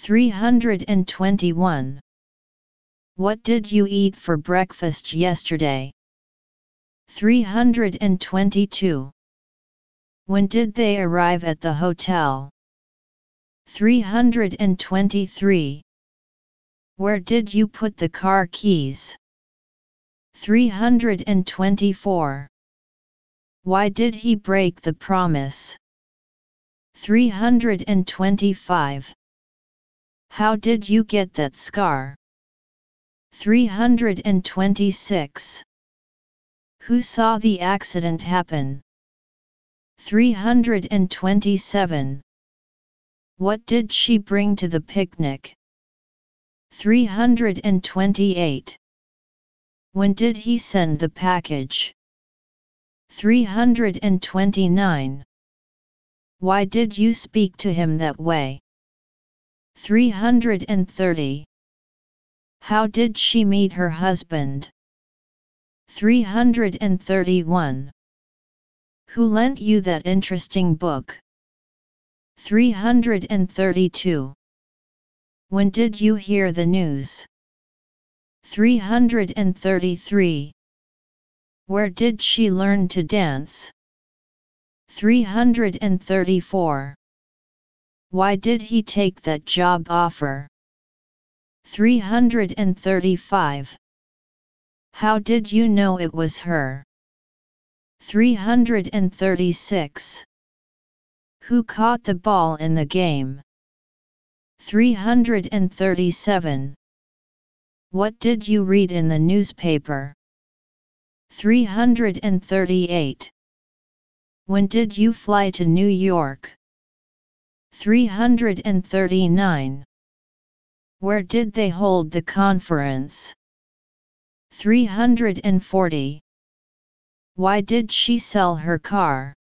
321. What did you eat for breakfast yesterday? 322. When did they arrive at the hotel? 323. Where did you put the car keys? 324. Why did he break the promise? 325. How did you get that scar? 326. Who saw the accident happen? 327. What did she bring to the picnic? 328. When did he send the package? 329. Why did you speak to him that way? 330. How did she meet her husband? 331. Who lent you that interesting book? 332. When did you hear the news? 333. Where did she learn to dance? 334. Why did he take that job offer? 335. How did you know it was her? 336. Who caught the ball in the game? 337. What did you read in the newspaper? 338. When did you fly to New York? 339. Where did they hold the conference? 340. Why did she sell her car?